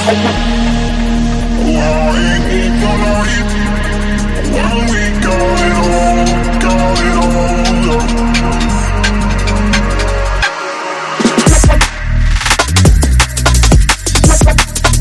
I ain't gonna wait when we got it all, got it all.